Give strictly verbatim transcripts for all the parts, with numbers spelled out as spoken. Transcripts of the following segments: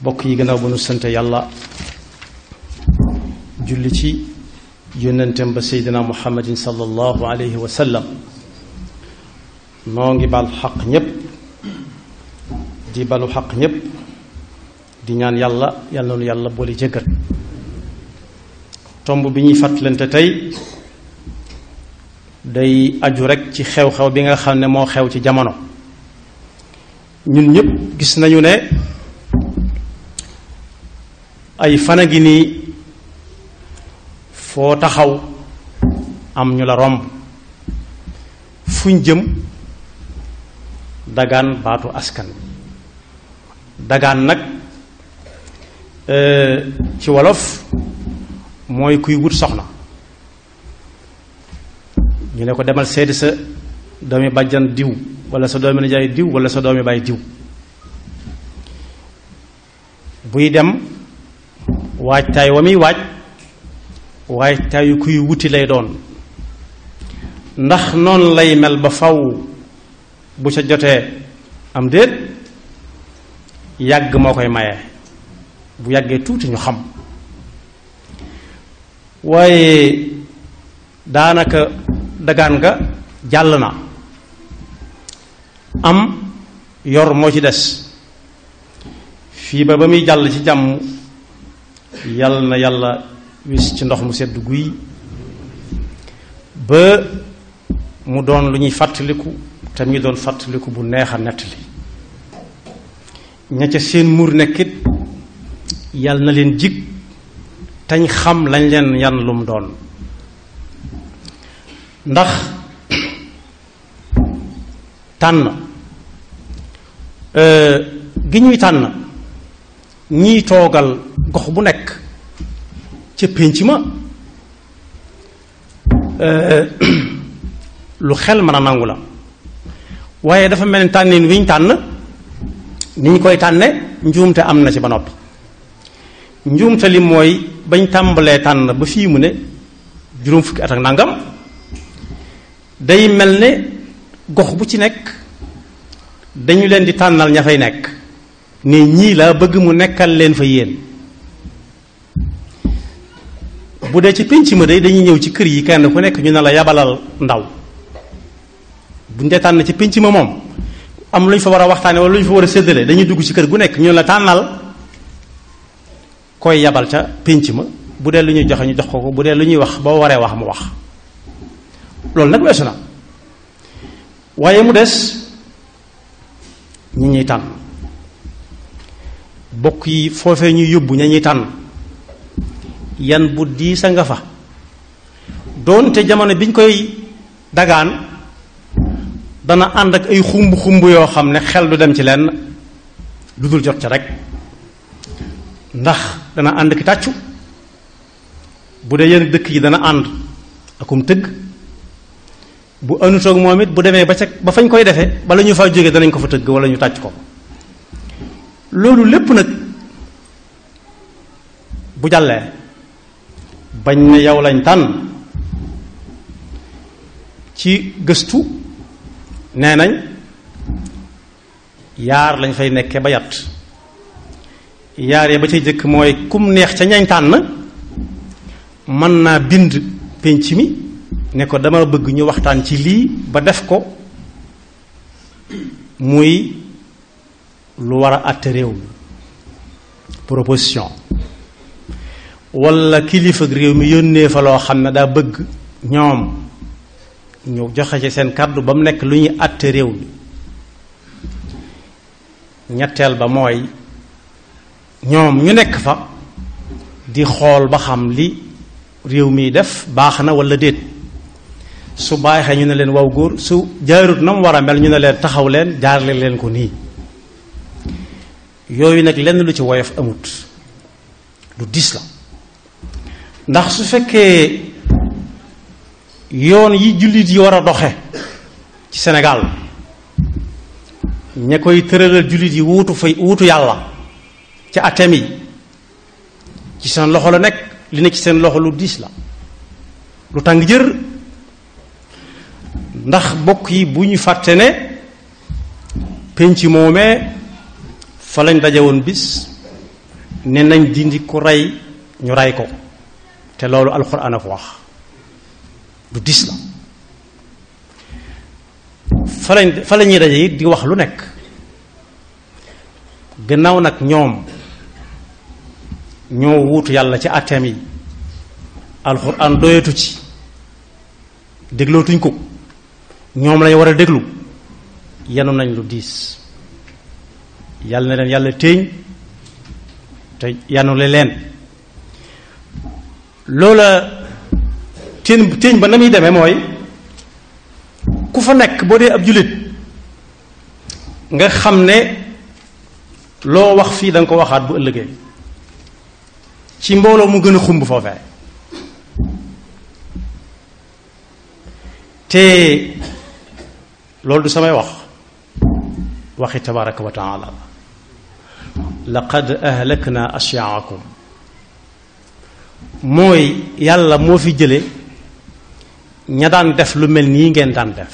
bokk yi gannaaw bu nu sante yàlla julli ci yónnentem ba seydina muhammadin sallallahu alayhi wa sallam noo ngi bal xaq ñépp di balu xaq ñépp di ñaan yàlla yàlla na nu yàlla boole jëggal tomb bi ñuy fàttalante tey day aju rekk ci xew-xew bi nga xam ne moo xew ci jamono ñun ñépp gis nañu ne ay fan a ngi nii foo taxaw am ñu la romb fuñ jëm dagaan baatu askan dagaan nag ci wolof mooy kuy wut soxna ñu ne ko demal seeti sa doomi bàjjan diw wala sa doomi nijaay diw wala sa doomi baay diw buy dem waajtaay wa muy waaj waajtaayu kuy wuti lay doon ndax noonu lay mel ba faw bu ca jotee am déet yàgg moo koy maye bu yàggee tuuti ñu xam waaye daanaka dagaan nga jàll na am yor moo ci des fii ba ba muy jàll ci jàmm yàlla na yàlla wis ci ndox mu sedd guy ba mu doon lu ñuy fàttaliku te mu doon fàttaliku bu neex a nettali ña ca seen mur nekkit yàlla na leen jig tañ xam lañ leen yan lu mu doon ndax tànn gi ñuy tànn ñiy toogal gox bu nekk ca pénc ma lu xel mën a nangu la waaye dafa mel ni tànnin wi ñu tànn ni ñu koy tànne njuumte am na ci ba noppi njuumte li mooy bañ tàmbalee tànn ba fii mu ne juróom fukki at ak nangam day mel ne gox bu ci nekk dañu leen di tànnal ña fay nekk ne ñii laa bëgg mu nekkal leen fa yéen bu dee ci pénc ma day dañuy ñëw ci kër yi kenn ku nekk ñu ne la yabalal ndaw buñ dee tànn ci pénc ma moom am lu ñu fa war a waxtaane wala lu ñu fa war a séddale dañuy dugg ci kër gu nekk ñu la tànnal koy yabal ca pénc ma bu dee lu ñuy joxe ñu jox ko ko bu dee lu ñuy wax boo waree wax mu wax loolu nag weesu na waaye mu des ñi ñuy tànn bokk yi foofee ñuy yóbbu ña ñuy tànn yan bu diis a nga fa doonte jamono biñ koy dagaan dana ànd ak ay xumb xumb yoo xam ne xel du dem ci lenn lu dul jot ca rek ndax dana ànd ki tàccu bu dee yenn dëkk yi dana ànd akum tëgg bu anutoog moom it bu demee ba ca ba fañ koy defee bala ñu faa jógee danañ ko fa tëgg wala ñu tàcc ko loolu lépp nag bu jàllee bañ ne yow lañ tànn ci gëstu nee nañ yaar lañ fay nekkee ba yat yaar ya ba cay jëkk mooy kum neex ca ñañ tànn mën naa bind pénc mi ne ko dama bëgg ñu waxtaan ci lii ba def ko muy lu war a àtte réew mi proposition walla kilifa réew mi yónnee fa loo xam ne daa bëgg ñoom ñu joxe ci seen kàddu ba mu nekk lu ñuy àtte réew mi ñetteel ba mooy ñoom ñu nekk fa di xool ba xam li réew mi def baax na walla déet su baaxee ñu ne leen waw góor su jaarut na mu war a mel ñu ne leen taxaw leen jaarle leen ko nii yooyu nag lenn lu ci woyof amut lu diis la ndax su fekkee yoon yi jullit yi war a doxe ci Sénégal ña koy tëralal jullit yi wuutu fay wuutu yàlla ci atem yi ci seen loxo la nekk li nekk ci seen loxo lu diis la lu tàng jër ndax bokk yi bu ñu fàtte ne penc moomee fa lañ daje woon bis ne nañ dindi ku rey ñu rey ko te loolu alxuraan a ko wax du dis la fa lañ fa la ñuy daje it di wax lu nekk gannaaw nag ñoom ñoo wuutu yàlla ci àtteem yi alxuraan doyatu ci déglootuñ ko ñoom lañ war a déglu yenu nañ lu diis yàlla na leen yàlla téeñ te yanule leen loola téeñ téeñ ba na muy demee mooy ku fa nekk boo dee ab jullit nga xam ne loo wax fii da nga ko waxaat bu ëllëgee ci mbooloo mu gën a xumb foofee te loolu du samay wax waxi tabaraka wa taala laqad ahlakna ashyaakum mooy yàlla moo fi jële ña daan def lu mel nii ngeen daan def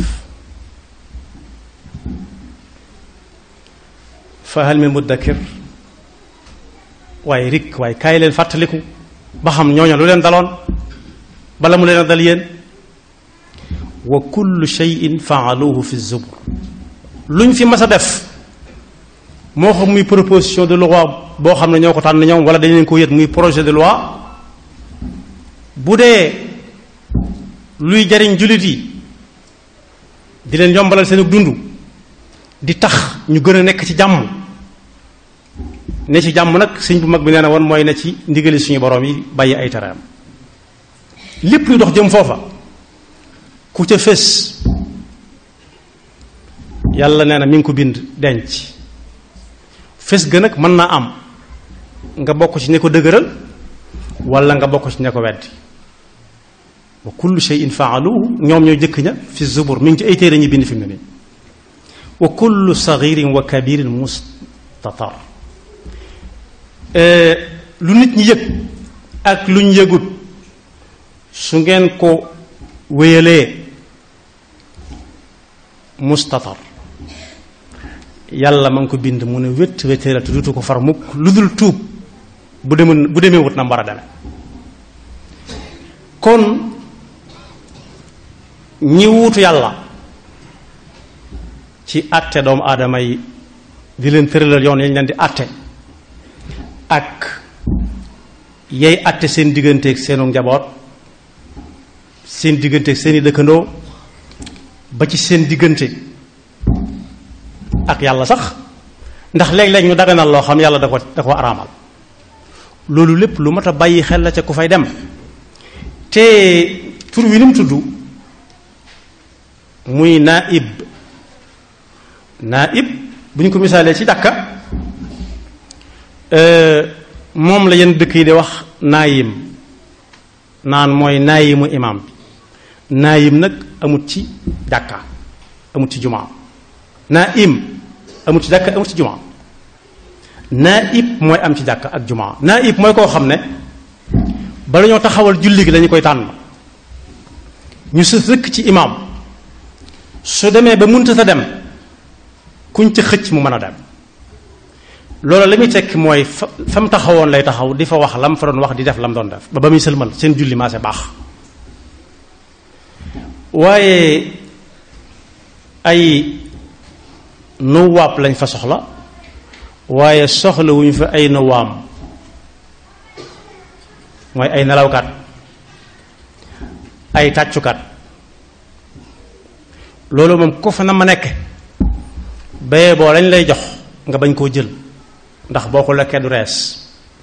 fa hal min muddakir waaye rik waaye kaay leen fàttaliku ba xam ñooña lu leen daloon bala mu leen a dal yéen wa kullu shay'in fa'aluhu fi zubur luñ fi mas a def moo xam muy proposition de loi boo xam ne ñoo ko tànn ñoom wala dañ leen ko yët muy projet de loi bu dee luy jariñ jullit yi di leen yombalal seen dund di tax ñu gën a nekk ci jàmm ne ci jàmm nag sëñ bu mag bi nee na woon mooy ne ci ndigali suñu borom yi bàyyi ay tereem lépp luy dox jëm foofa ku ca fés yàlla nee na mi ngi ko bind denc fés ga nag mën naa am nga bokk ci ne ko dëgëral wala nga bokk ci ne ko weddi wa kullu shay'in fa'aluhu ñoom ñoo jëkk ña fi zubur mi ngi ci ay téere ñu bind fi mu ne nii wa kullu saghirin wa kabirin mustatar lu nit ñi yëg ak lu ñu yëgut su ngeen ko wéyalee mustatar yàlla ma ngi ko bind mu ne wét wétee la te dutu ko far mukk lu dul tuub bu demee bu demee wut na mbar a deme kon ñi wuutu yàlla ci àtte doomu aadama yi di leen tëralal yoon yañ leen di àtte ak yay àtte seen digganteeg seenu njaboot seen digganteeg seeni dëkkandoo ba ci seen diggante ak yàlla sax ndax léeg-léeg ñu daganal loo xam yàlla da ko da ko araamal loolu lépp lu mat a bàyyi xel la ca ku fay dem te tur wi ni mu tudd muy naib naib bu ñu ko misaalee ci jàkka moom la yenn dëkk yi di wax naayim naan mooy naayimu imaam bi naayim nag amut ci jàkka amut ci jumaa naayim amut ci jàkka amut ci jumaa naayib mooy am ci jàkka ak jumaa naayib mooy koo xam ne bala ñoo taxawal julli gi lañu koy tànn ñu sës rëkk ci imaam su demee ba munta sa dem kuñ ci xëcc mu mën a dem loolu la muy tekki mooy fa fa mu taxawoon lay taxaw di fa wax lam fa doon wax di def lam doon def ba ba muy sëlmal seen julli maase baax waaye ay nuwaab lañ fa soxla waaye soxla wuñu fa ay nuwaam mooy ay nelawkat ay tàccukat loolu moom ko fa na ma nekk bayee boo lañ lay jox nga bañ koo jël ndax boo ko lekkee du rees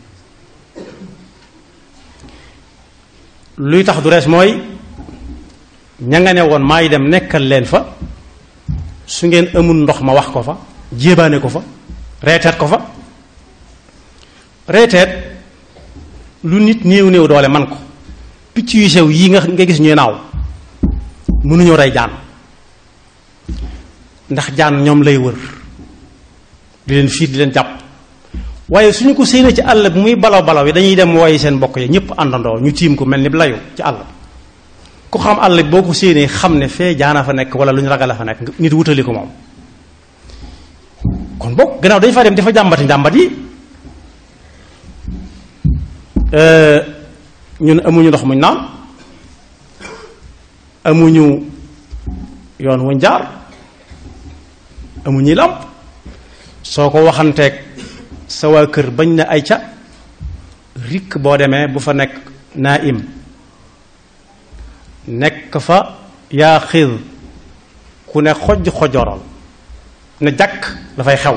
luy tax du rees mooy ña nga ne woon maay dem nekkal leen fa su ngeen amul ndox ma wax ko fa jéebaane ko fa reeteet ko fa reeteet lu nit néew néew doole man ko picc yu sew yii nga nga gis ñuy naaw mënuñoo rey jaan ndax jaan ñoom lay wër di leen fiir di leen jàpp waaye suñu ko séenee ci àll bi muy balaw balaw yi dañuy dem wooyi seen mbokk yi ñëpp àndandoo ñu tiim ko mel ni layu ci àll ku xam àll boo ko séenee xam ne fee jaana fa nekk wala lu ñu ragal a fa nekk nit wutali ko moom kon bokk gannaaw dañu fa dem dafa jàmbati njàmbat yi ñun amuñu ndox muñ naan amuñu yoon wuñ jaar amuñuy làmp soo ko waxanteeg sa waa kër bañ na ay ca rikk boo demee bu fa nekk naa im nekk fa yaa xiir ku ne xoj xojoral ne jàkk dafay xew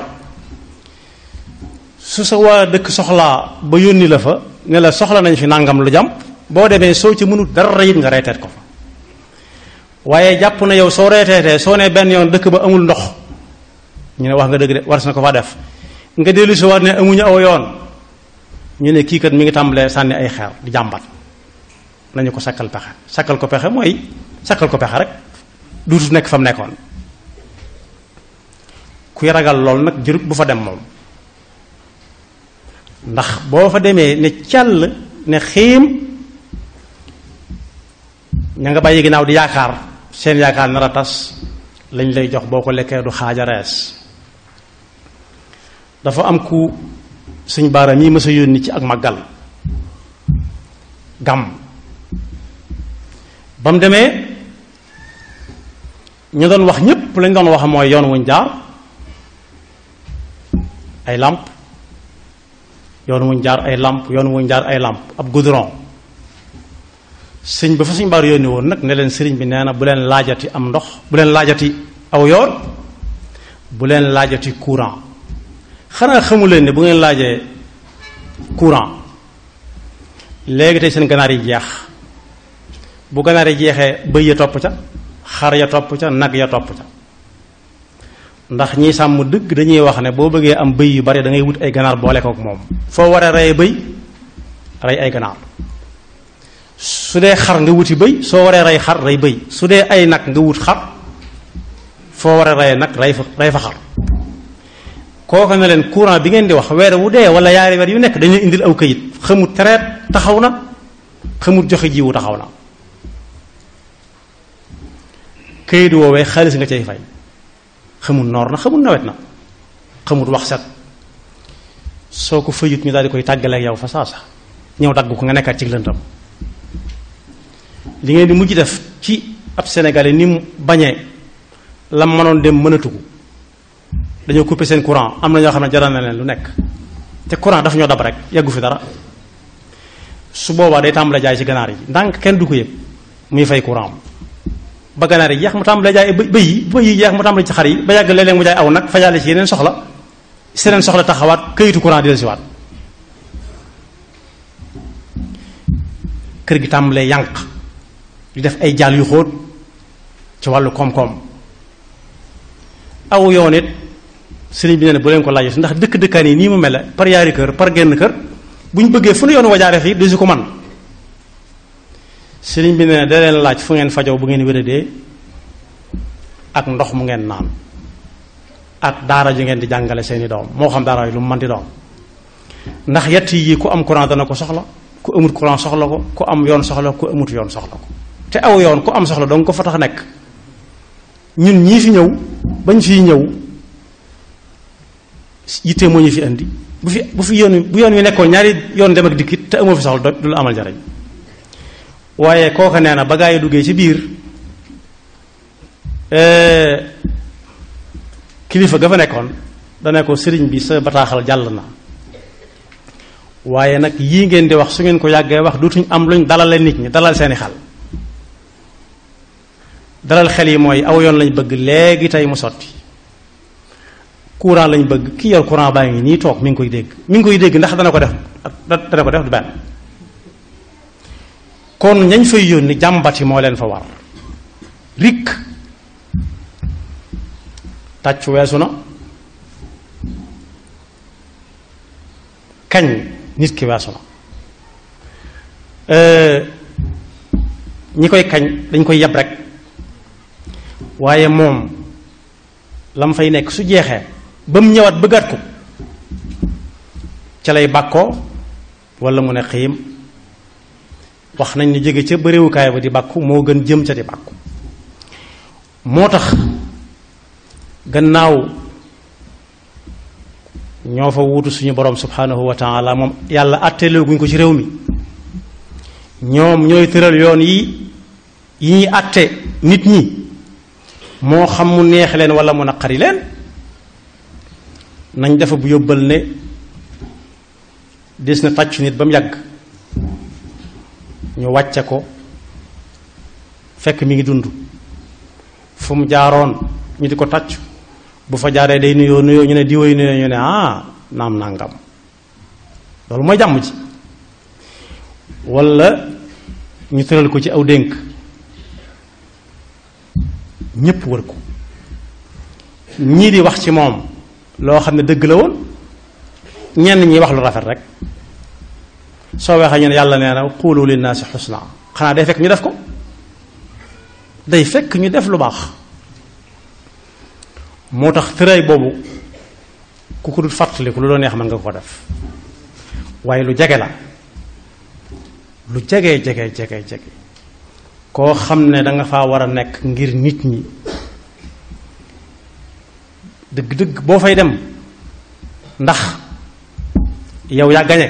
su sa waa dëkk soxlaa ba yónni la fa ne la soxla nañ fi nàngam lu jàmp boo demee soo ci mënut dara it nga reeteet ko fa waaye jàpp na yow soo reeteetee soo ne benn yoon dëkk ba amul ndox ñu ne wax nga dëgg de war na ko fa def nga dellu si war ne amuñu aw yoon ñu ne kii kat mi ngi tàmbalee sànni ay xeer di jàmbat nañu ko sakkal pexe sakkal ko pexe mooy sakkal ko pexe rek duutu nekk fa mu nekkoon kuy ragal lool nag jërut bu fa dem moom ndax boo fa demee ne càll ne xiim ña nga bàyyi ginnaaw di yaakaar seen yaakaar nar a tas lañ lay jox boo ko lekkee du xaaja rees dafa am ku suñ baaraam yi mësa yónni ci ak màggal gàmm ba mu demee ñu doon wax ñépp lañ doon wax mooy yoon wuñ jaar ay làmp yoon wuñ jaar ay làmp yoon wuñ jaar ay làmp ab goudron sëñ ba fa suñ baar yónni woon nag ne leen sëriñ bi nee na bu leen laajati am ndox bu leen laajati aw yoon bu leen laajati courant xanaa xamu leen ne bu ngeen laajee courant léegi tey seen ganaar yi jeex bu ganaar yi jeexee bëy ya topp ca xar ya topp ca nag ya topp ca ndax ñiy sàmm dëgg dañuy wax ne boo bëggee am bëy yu bari da ngay wut ay ganaar boole kook moom foo war a rey bëy rey ay ganaar su dee xar nga wuti bëy soo waree rey xar rey bëy su dee ay nag nga wut xar foo war a rey nag rey fa rey fa xar kooku ne leen courant bi ngeen di wax weer wu dee wala yaari weer yu nekk dañuy indil aw këyit xamut traite taxaw na xamut joxe jiwu taxaw na këyit woowee xaalis nga cay fay xamut noor na xamut nawet na xamut wax set soo ko fayut ñu daal di koy tàggaleeg yow fa saasa ñëw dagg ko nga nekkaat ci lëndam li ngeen di mujj def ci ab Sénégalais ni mu bañee la mënoon dem mënatu ko dañoo couper seen courant am na ñoo xam ne jaral na leen lu nekk te courant dafa ñoo dab rek yàggu fi dara su boobaa day tàmbale jaay ci ganaar yi ndànk kenn du ko yëg muy fay courant ba ganaar yi jeex mu tàmbale jaay bëy yi bëy yi jeex mu tàmbale ci xar yi ba yàgg léeg-léeg mu jaay aw nag fajaale ci yeneen soxla seneen soxla taxawaat këyitu courant di la si waat kër gi tàmbalee yànq di def ay jaal yu xóot ci wàllu koom-koom aw yoon it sëriñ bi nee na bu leen ko laajee ndax dëkk dëkkaan yi nii mu mel par yaari kër par genn kër bu ñu bëggee fu nu yoon wajaare fii du si ko man sëriñ bi nee na da leen laaj fu ngeen fajoo bu ngeen wéradee ak ndox mu ngeen naan ak daara ju ngeen di jàngale seeni doom moo xam daara yi lu mu mën di doon ndax yett yi ku am courant dana ko soxla ku amut courant soxla ko ku am yoon soxla ku amut yoon soxla ko te aw yoon ku am soxla dong ko fa tax nekk ñun ñii fi ñëw bañ fii ñëw yitte moo ñu fi indi bu fi bu fi yoon bu yoon wi nekkoon ñaari yoon dem ak dikkit te amoo fi soxla du la amal jariñ waaye kooka nee na ba gaa yi duggee ci biir kilifa ga fa nekkoon dana ko sëriñ bi sa bataaxal jàll na waaye nag yii ngeen di wax su ngeen ko yàggee wax dootuñ am luñ dalale nit ñi dalal seeni xel dalal xel yi mooy aw yoon lañ bëgg léegi tey mu sotti courant lañ bëgg ki yor courant baa ngi nii toog mi ngi koy dégg mi ngi koy dégg ndax dana ko def dana ko def du benn kon ñañ fay yónni jàmbati moo leen fa war rik tàcc weesu na kañ nit ki weesu na ñi koy kañ dañ koy yeb rek waaye moom la mu fay nekk su jeexee ba mu ñëwaat bëggaat ko ca lay bàkkoo wala mu ne xiim wax nañ ni jóge ca bëréewukaay ba di bàkku moo gën jëm ca di bàkku moo tax gannaaw ñoo fa wuutu suñu borom subhanahu wa taala moom yàlla atteeloo guñ ko ci réew mi ñoom ñooy tëral yoon yi yi ñuy atte nit ñi moo xam mu neex leen wala mu naqari leen nañ dafa bu yóbbal ne des na tàccu nit ba mu yàgg ñu wàcce ko fekk mi ngi dund fu mu jaaroon ñu di ko tàccu bu fa jaaree day nuyoo nuyoo ñu ne di woy nuyoo ñu ne ah naam nangam loolu mooy jàmm ji walla ñu tëral ko ci aw dénk ñépp wër ko ñii di wax ci moom loo xam ne dëgg la woon ñenn ñi wax lu rafet rek soo waxee ñu ne yàlla nee na quulu linnaasi xusna xanaa day fekk ñu def ko day fekk ñu def lu baax moo tax tëraay boobu ku ko dul fàttaliku lu la neex mën nga ko def waaye lu jege la lu jege jege jege jege koo xam ne danga faa war a nekk ngir nit ñi dëgg-dëgg boo fay dem ndax yow yaa gañe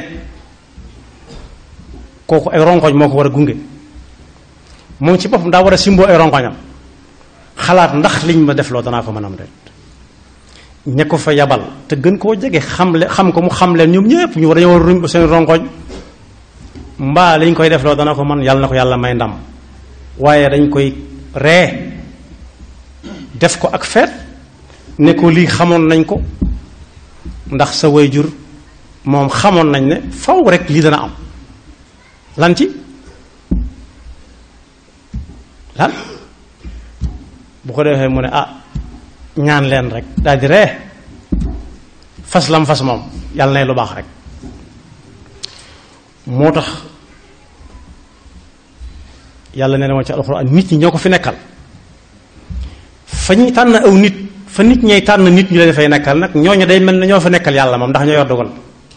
kooku ay rongoñ moo ko war a gunge moom ci boppam daa war a simboo ay rongoñam xalaat ndax liñ ma def loo danaa ko mën am ret ña ko fa yabal te gën koo jege xam le xam ko mu xam leen ñoom ñëpp ñu war dañoo war a ruñ seen rongoñ mbaa liñ koy def loo dana ko mën yàlla na ko yàlla may ndam waaye dañ koy ree def ko ak feet ne ko lii xamoon nañ ko ndax sa waajur moom xamoon nañ ne faw rek lii dana am lan ci lan bu ko defee mu ne ah ñaan leen rek daal di ree fas lam fas moom yàlla nay lu baax rek moo tax yàlla nee na woon ci alxuraan nit ñi ñoo ko fi nekkal fa ñuy tànn aw nit fa nit ñay tànn nit ñu leen fay nekkal nag ñooñu day mel ne ñoo fa nekkal yàlla moom ndax ñoo yor dogal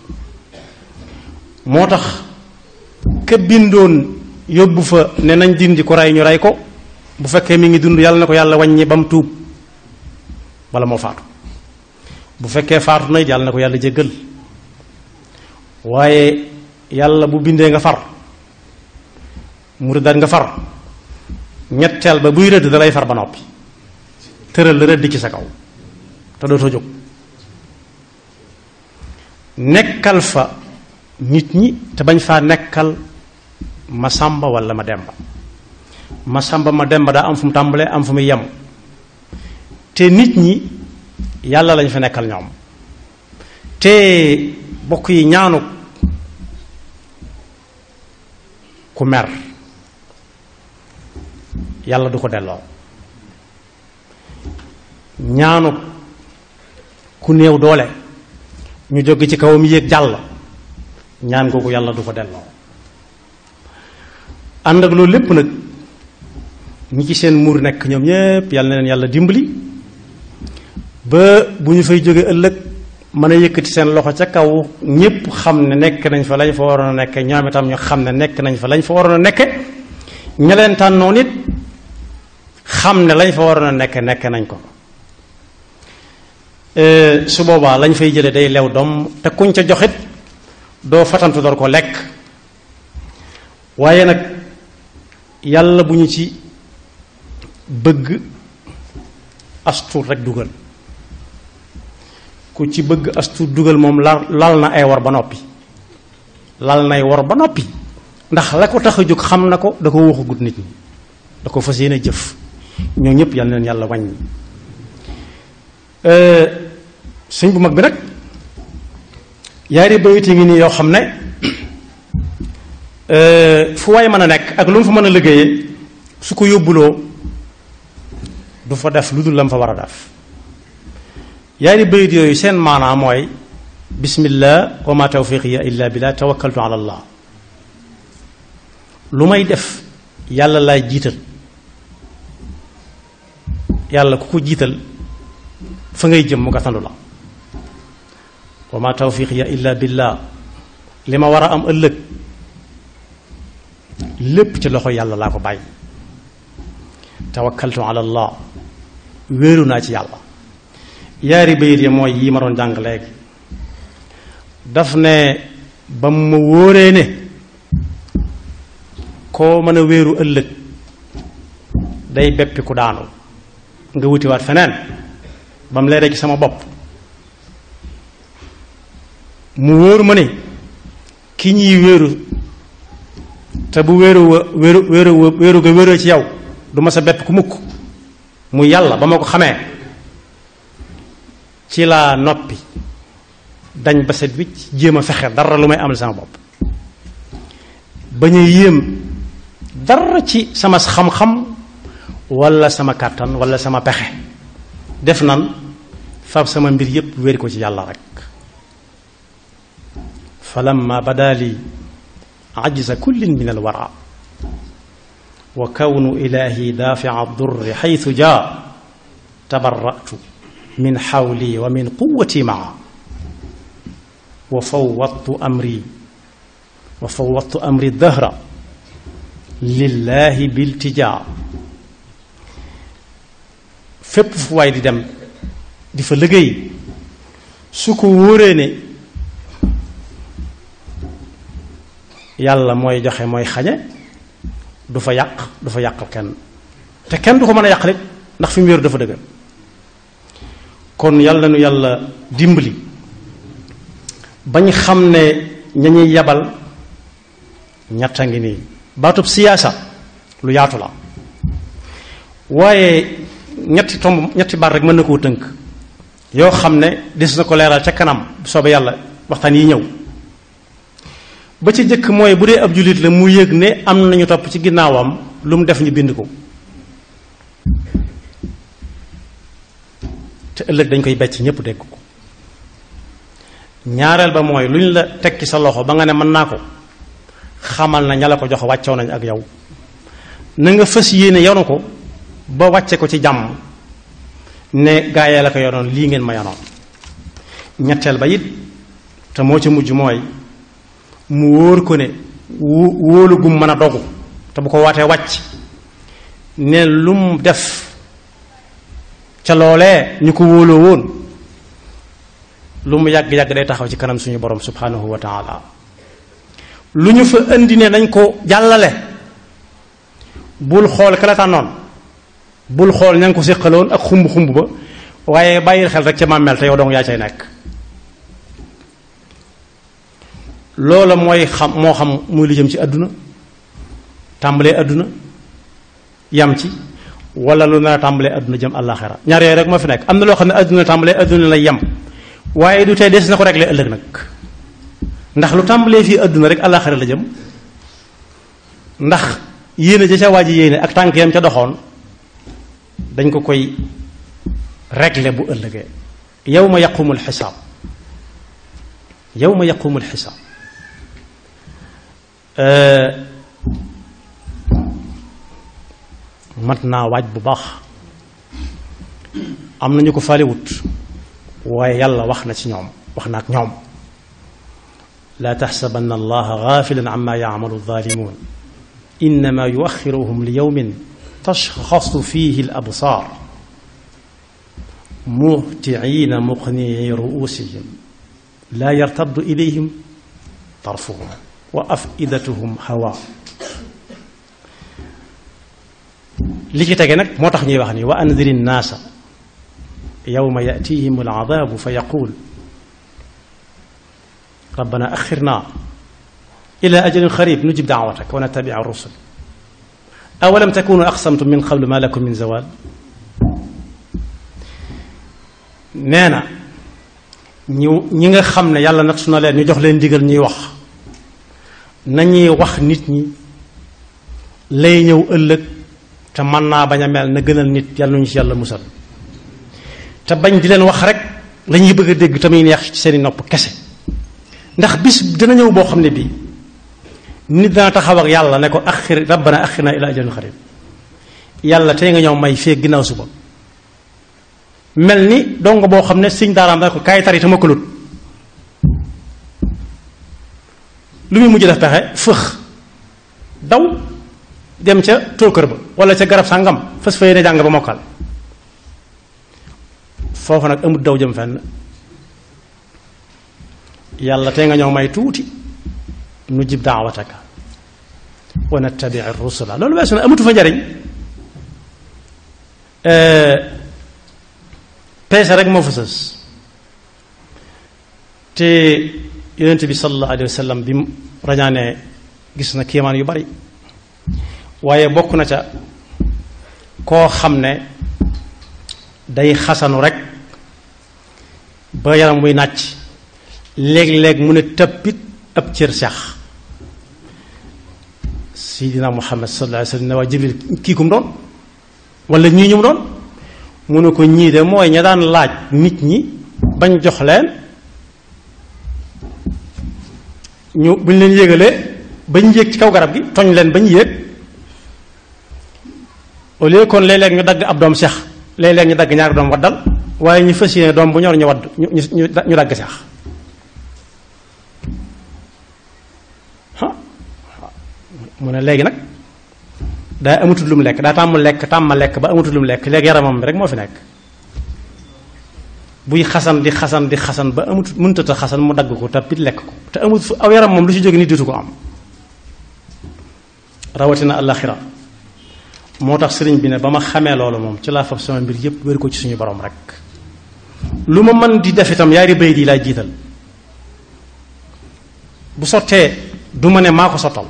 moo tax ka bindoon yóbbu fa ne nañ dindi ko rey ñu rey ko bu fekkee mi ngi dund yàlla na ko yàlla wàññi ba mu tuub wala moo faatu bu fekkee faatu na it yàlla na ko yàlla jéggal waaye yàlla bu bindee nga far mu rëddaat nga far ñetteel ba buy rëdd dalay far ba noppi tëral la rëdd ci sa kaw te dootoo jóg nekkal fa nit ñi te bañ faa nekkal ma sàmba wala ma demba ma sàmba ma demba daa am fu mu tàmbalee am fu muy yem te nit ñi yàlla lañ fa nekkal ñoom te bokk yi ñaanu ku mer yàlla du ko delloo ñaanu ku néew doole ñu jóge ci kawam yéeg jàll ñaan googu yàlla du ko delloo ànd ak loolu lépp nag ñi ci seen muur nekk ñoom ñépp yàlla na leen yàlla dimbali ba bu ñu fay jóge ëllëg mën a yëkkati seen loxo ca kaw ñépp xam ne nekk nañ fa lañ fa waroon a nekke ñoom itam ñu xam ne nekk nañ fa lañ fa waroon a nekke ña leen tànnoo nit xam ne lañ fa waroon a nekke nekk nañ ko su boobaa lañ fay jële day lew doom te kuñ ca joxit doo fatantu door ko lekk waaye nag yàlla bu ñu ci bëgg astuur rek dugal ku ci bëgg astuur dugal moom lal lal na ay war ba noppi lal nay war ba noppi ndax la ko tax a jóg xam na ko da ko waxagut nit ñi da ko fas yéene jëf ñoo ñëpp yal na leen yàlla wàññi suñ bu mag bi nag yaari bayit ngi nii yoo xam ne fu waay mën a nekk ak lu mu fa mën a liggéeyee su ko yóbbuloo du fa def lu dul la mu fa war a def yaari bayit yooyu seen maanaa mooy bismillah wa ma tawfiqiya illa billah tawakkaltu ala allah lu may def yàlla laay jiital yàlla ku ko jiital fa ngay jëm mu gàttandu la wa ma tawfiqiya illa billah li ma war a am ëllëg lépp ci loxo yàlla laa ko bàyyi tawakkaltu ala allah wéeru naa ci yàlla yaari bayit ya mooy yi ma doon jàng léegi daf ne ba mu wóoree ne koo mën a wéeru ëllëg day beppi ku daanu nga wutiwaat feneen ba mu leeree ci sama bopp mu wóor ma ne ki ñuy wéeru te bu wéeru wéeru wéeru wéeru ga wéeroo ci yow du ma sa bepp ku mukk mu yàlla ba ma ko xamee ci laa noppi dañ ba set wicc jéem a fexe dara lu may amal sama bopp bañ a yéem dara ci sama xam-xam wala sama kàttan wala sama pexe def nan fab sama mbir yépp wéeri ko ci yàlla rek falamma badali ajza kullin min alwara wa kawnu ilahi dafi'a durri haythu jaa tabarra'tu min hawli wa min quwwati maa wa fawwadtu amri wa fawwadtu amri dahra lillahi biltijaa fépp fu waay di dem di fa liggéey su ko wóoree ne yàlla mooy joxe mooy xañe du fa yàq du fa yàqal kenn te kenn du ko mën a yàq rek ndax fi mu wéeru dafa dëgër kon yàlla nu yàlla dimbali bañ xam ne ña ñuy yabal ñetta ngi nii baatub siyaasa lu yaatu la waaye ñetti tomb ñetti baat rek mën na koo tënk yoo xam ne des na ko leeral ca kanam soobee yàlla waxtaan yi ñëw ba ci jëkk mooy bu dee ab jullit la mu yëg ne am nañu topp ci ginnaawam lu mu def ñu bind ko te ëllëg dañ koy becc ñépp dégg ko ñaareel ba mooy lu ñu la tekki sa loxo ba nga ne mën naa ko xamal na ña la ko jox wàccoo nañ ak yow na nga fas yéene yanu ko ba wàcce ko ci jàmm ne gaayee la ko yonoon lii ngeen ma yonoon ñetteel ba it te moo ci mujj mooy mu wóor ko ne wóolu gum mën a dogu te bu ko waatee wàcc ne lu mu def ca loolee ñu ko wóoloo woon lu mu yàgg-yàgg day taxaw ci kanam suñu borom subhanahu wa taala lu ñu fa indi ne nañ ko jàllale bul xool ka la tànnoon bul xool ña nga ko séqaloon ak xumb xumb ba waaye bàyyil xel rek ca màmmeel te yow dong yaa cay nekk loola mooy xam moo xam muy lu jëm ci àdduna tàmbalee àdduna yam ci wala lu nar a tàmbalee àdduna jëm àllaaxira ñaar yooyu rek moo fi nekk am na loo xam ne àdduna tàmbalee àdduna lay yem waaye du tey des na ko régler ëllëg nag ndax lu tàmbalee fii àdduna rek àllaaxira la jëm ndax yéene ja ca waa ji yéene ak tànk yam ca doxoon dañ ko koy régler bu ëllëgee yawma yaqumul xisaab yawma yaqumul xisaab mat naa waaj bu baax am nañu ko faalewut waaye yàlla wax na ci ñoom wax na ak ñoom laa taxsabanna allaha gaafilan amma yacmalu zaalimuun innama yuaxiruhum li yawmin tashxasu fihi al absaar muhtiina muqnii ruusihim laa yartaddu ilayhim tarfuhum wa afidatuhum hawa li ci tege nag moo tax ñuy wax ni wa andiri nnaasa yawma yatihim aladabu fa yaqul rabbana axirna ila ajalin xarib nujib daawatak wa nattabi'a rusul awalam takunu aqsamtum min qablu ma lakum min zawal nee na ñu ñi nga xam ne yàlla nag su na leen ñu jox leen ndigal ñuy wax nañuy wax nit ñi lay ñëw ëllëg te mën naa bañ a mel na gënal nit yàlla ñu ci yàlla musal te bañ di leen wax rek la ñuy bëgg a dégg tamit neex ci seeni nopp kese ndax bis dina ñëw boo xam ne bii nit dana taxaw ak yàlla ne ko axir rabbana axirna ila ajalin xarib yàlla tey nga ñëw may fee ginnaaw suba mel ni dongo boo xam ne sëñ daaraam da ko kaay tari te makkalut lu muy mujj def pexe fëx daw dem ca tookër ba wala ca garab sàngam fas fa yéene jàng ba mokkal foofu nag amut daw jëm fenn yàlla tey nga ñëw may tuuti nu jib daawataka wa nattabi rusula loolu weesu na amatu fa njariñ peese rek moo fa sës te yonent bi sallallahu alayhi wa sallam bi mu rañaanee gis na kéemaan yu bari waaye bokk na ca koo xam ne day xasanu rek ba yaram muy nàcc léeg-léeg mu ne tëppit ab cër sax Seydina Muhammad sallallahu alayhi wa sallam ne waa Jibril kii kum doon wala ñii ñu mu doon mu ne ko ñii de mooy ña daan laaj nit ñi bañ jox leen ñu buñ leen yégalee bañ yéeg ci kaw garab gi toñ leen bañ yéeg au lieu kon léeg-léeg ñu dagg ab doom seex léeg-léeg ñu dagg ñaari doom waddal waaye ñu fas yéene doom bu ñor ñu wadd ñu ñu ñu dagg seex ah mu ne léegi nag daa amatul lu mu lekk daa tàmm lekk tàmm lekk ba amatul lu mu lekk léegi yaramam bi rek moo fi nekk buy xasan di xasan di xasan ba amut mënut a xasan mu dagg ko tapit lekk ko te amut aw yaram moom lu ci jóge nit ditu ko am rawatina àllaxira moo tax sëriñ bi ne ba ma xamee loolu moom ci laa fab sama mbir yépp wér ko ci suñu borom rek lu ma mën di def itam yaari bayit yi laay jiital bu sottee du ma ne maa ko sottal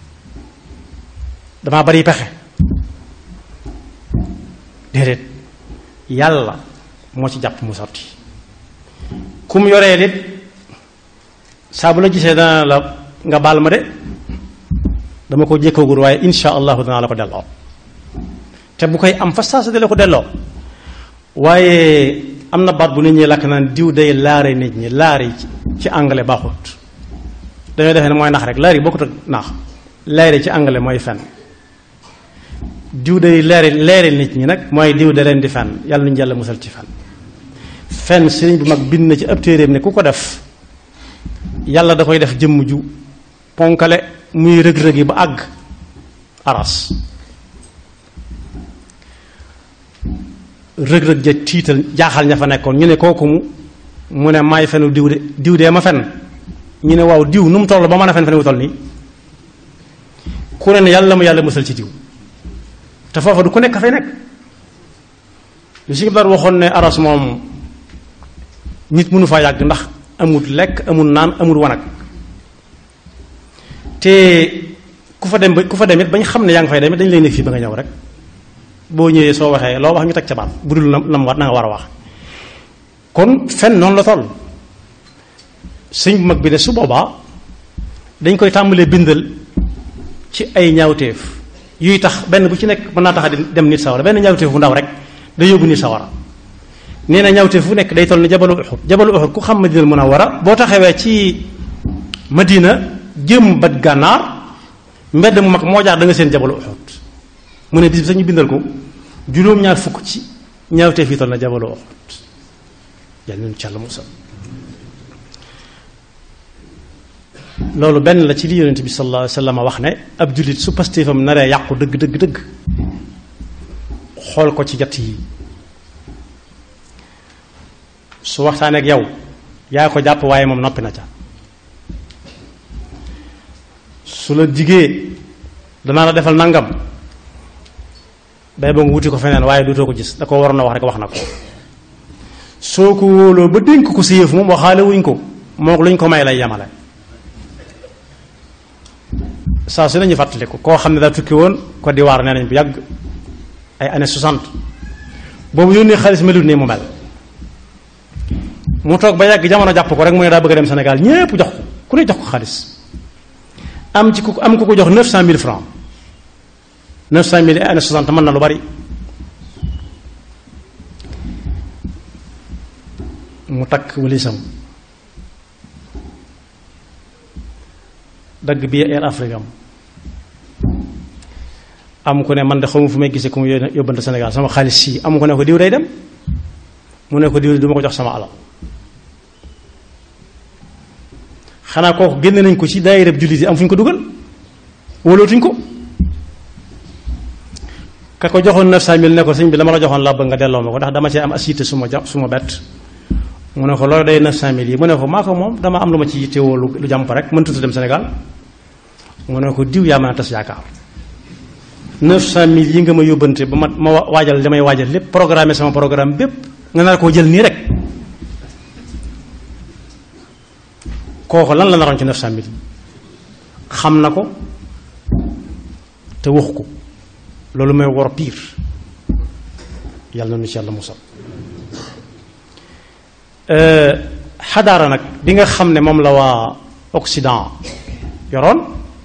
damaa bari pexe déedéet yàlla moo ci jàpp mu sotti ku mu yoree lit saa bu la gisee dana la nga baal ma de dama ko jékkoogul waaye insha allahu danaa la ko delloo te bu koy am fa saa sa dale ko delloo waaye am na baat bu nit ñi lakk naan diw day laare nit ñi laari ci anglais baaxut dañoo defee ne mooy nax rek laari bokkut ak nax laari ci anglais mooy fen diw day leeri leeri nit ñi nag mooy diw da leen di fen yàlla nañu yàlla musal ci fen fen sëriñ bu mag bind na ci ab téeréem ne ku ko def yàlla da koy def jëmm ju ponkale muy rëg-rëg yi ba àgg aras rëg-rëg ja tiital jaaxal ña fa nekkoon ñu ne kooku mu mu ne maay fenu diw de diw dee ma fen ñu ne waaw diw nu mu toll ba mën a fen fen wu toll nii ku ne ne yàlla ma yàlla musal ci diw te foofa du ku nekk fay nekk lu si dar waxoon ne aras moom nit mënu faa yàgg ndax amul lekk amul naan amul wanag te ku fa dem ba ku fa dem it bañ xam ne yaa ngi fay dem it dañu lay nekk fii ba nga ñëw rek boo ñëwee soo waxee loo wax ñu teg ca baat bu dul na mu war na nga war a wax kon fen noonu la toll sëñ bu mag bi ne su boobaa dañ koy tàmbalee bindal ci ay ñaawteef yuy tax benn bu ci nekk mën naa tax a dem nit sawara benn ñaawteef bu ndaw rek day yóbbu nit sawara nee na ñaawteef bu nekk day toll ni jabalu uxud jabalu uxud ku xam madinal munawwara boo taxawee ci madina jëm bat gànnaar mbedd mu mag moo jaar da nga seen jabalu uxud mu ne bis bi sax ñu bindal ko juróom-ñaar fukk ci ñaawteef yi toll na jabalu uxud yàlla nañu ci Yàlla musal loolu benn la ci li yonent bi sallallahu alayhi wa sallam wax ne ab jullit su pastéefam naree yàqu dëgg dëgg dëgg xool ko ci jat yi su waxtaanee ak yow yaa ko jàpp waaye moom noppi na ca su la jigee danaa la defal nangam bay ba nga wuti ko feneen waaye dootoo ko gis da ko waroon a wax rek wax na ko soo ko wóoloo ba dénk ko si yëf moom waxaale wuñ ko moo luñ ko may lay yamale saa su nañu fàttaliku koo xam ne daa tukki woon Côte d'Ivoire nee nañ bu yàgg ay années soixante boobu yónnee xaalis melut nii mu mel mu toog ba yàgg jamono jàpp ko rek mu ne daa bëgg a dem Sénégal ñépp jox ko ku ne jox ko xaalis am ci ku am ku ko jox neuf cent mille francs neuf cent mille années soixante mën na lu bari mu takk walisam dagg bi Air Afrique am am ku ne man de xawma fu may gisee ku mu yóbbante Sénégal sama xaalis si am ku ne ko diw day dem mu ne ko diw du ma ko jox sama alal xanaa kooku génne nañ ko ci daayira jullit yi am fu ñu ko dugal wóolootuñ ko ka ko joxoon neuf cent mille ne ko sëñ bi la ma la joxoon laa bëgg nga delloo ma ko ndax dama cee am asité su ma ja su ma bett mu ne ko loolu day neuf cent mille yi mu ne ko maa ko moom dama am lu ma ci yittewoo lu jàmp rek mën tuuti dem Sénégal mu ne ko diw yaa mën a tas yaakaar neuf cent mille yi nga ma yóbbante ba ma ma waajal damay waajal lépp programme sama programme bépp nga nar koo jël nii rek kooku lan la naroon ci neuf cent mille xam na ko te waxu ko loolu mooy wor piir yàlla na nu ci yàlla musal xadaara nag bi nga xam ne moom la waa Occident yoroon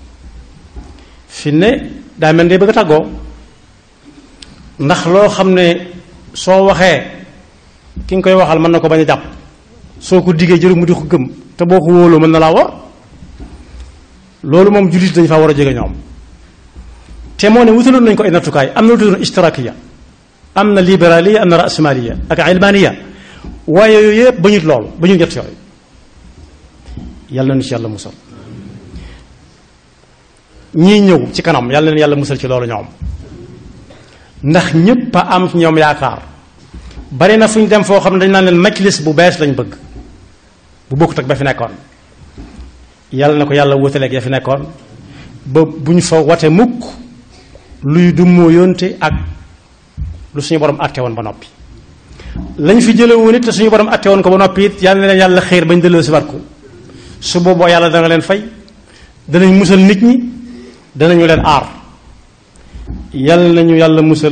fi ne daa mel ne bëgg a tàggoo ndax loo xam ne soo waxee ki nga koy waxal mën na ko bañ a jàpp soo ko diggee jëru mu di ko gëm te boo ko wóoloo mën na laa war loolu moom jullit dañu faa war a jóge ñoom te moo ne wutaloon nañu ko ay nattukaay am na lu tuddoon ishtirakiya am na libéraliya am na rasmaliya ak ilmaniya waaye yooyu yëpp ba ñu loolu ba ñu ñett yooyu yàlla na ci yàlla musal ñii ñëw ci kanam yàlla na yàlla musal ci loolu ñoom ndax ñépp a am ci ñoom yaakaar bari na fu ñu dem foo xam ne dañu naan leen majlis bu bees lañ bëgg bu bokkut ak ba fi nekkoon yàlla na ko yàlla wutaleeg ya fi nekkoon ba bu ñu fa wate mukk luy dummoo yónte ak lu suñu borom àtte woon ba noppi lañ fi jële woon it te suñu borom àtte woon ko ba noppi it yàlla na leen yàlla xéer bañ delloo si war ko su booboo yàlla dana leen fay danañ musal nit ñi danañu leen aar yàlla nañu yàlla musal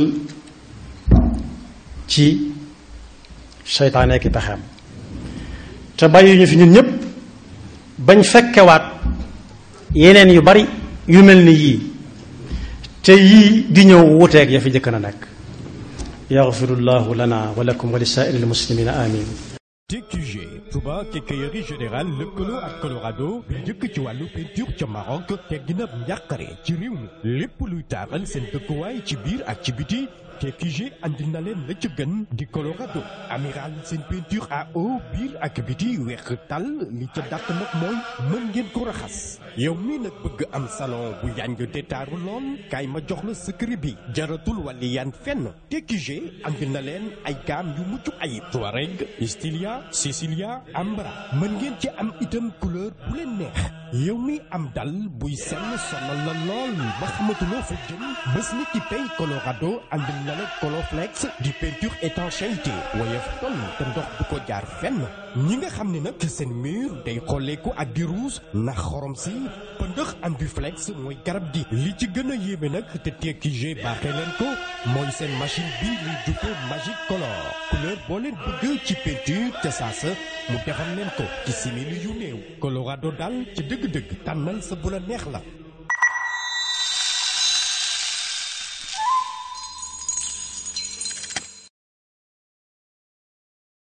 ci seytaane ki pexeem te bàyyi ñu fi ñun ñépp bañ fekkewaat yeneen yu bari yu mel ni yii te yii di ñëw wuteeg ya fi jëkk na nekk yaxfirullahu lana wa lakum wa li saa'iril muslimina amin T Q G Touba Quincaillerie Générale lëkkaloo ak Colorado bi njëkk ci wàllu peinture ca Maroc teggi na njàqare ci réew mi lépp luy taaral seen dëkkuwaay ci biir ak ci biti T Q G andil na leen la ca gën di Colorado amiral seen peinture à eau biir ak biti weex tàll li ca dàq nag mooy mën ngeen ko raxas yow mii nag bëgg am salon bu yaañ te taaru lool kaay ma jox la secret bi jaratul wàlli yaan fenn T Q G andil na leen ay gaam yu mucc ayib Touareg Stylia Cecilia Ambra mën ngeen ci am itam couleur bu leen neex yow mi am dal buy senn sonal la lool ba xamatuloo fa jëm bés ni ki tey Colorado andil na la Colorflex di peinture étanchéité woyof toll te ndox du ko jaar fenn ñi nga xam ne nag seen mur day xolleeku ak di rouge ndax xorom si pëndëx Ambiflex mooy garab gi li ci gën a yéeme nag te T Q G baaxee leen ko mooy seen machine bi ñuy duppee Magic Color couleur boo leen bëgg ci peinture ca saasa mu defal leen ko ci simili yu néew Colorado daal ci dëgg-dëgg tànnal sa bu la neex la